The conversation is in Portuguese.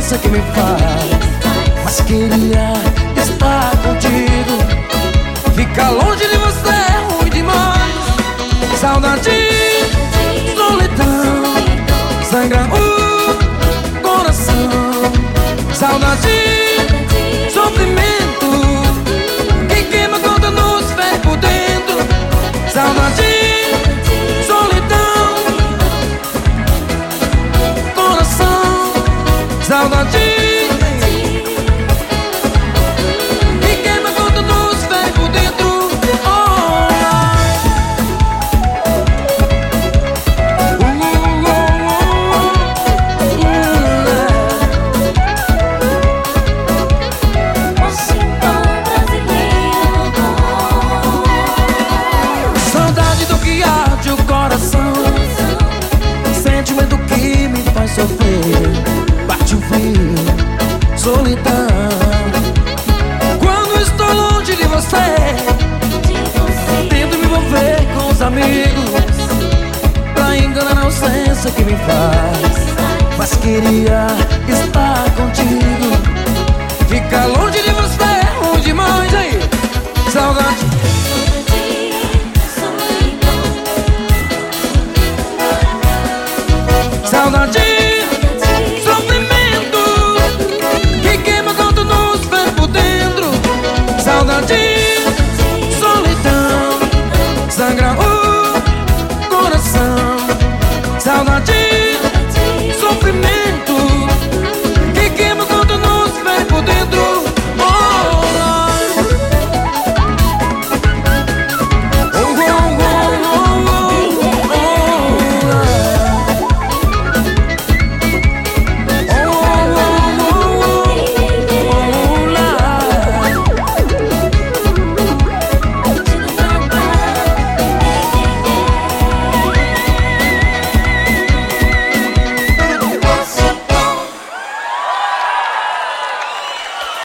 ausência que me faz, mas queria estar contigo. Ficar longe de você é ruim demais. Saudade, solidão, sangra o coração. Saudade, sofrimento, que queima quando nos vê por dentro. Saudade, solidão, coração. Saudade, que queima quando nos vê por dentro. Saudade do que arde o coração, sentimento que me faz sofrer. Bate o frio, solidão, quando estou longe de você. Tento me envolver com os amigos pra enganar a ausência que me faz, mas queria estar contigo. Ficar longe de você é ruim demais. Aí, saudade, saudade.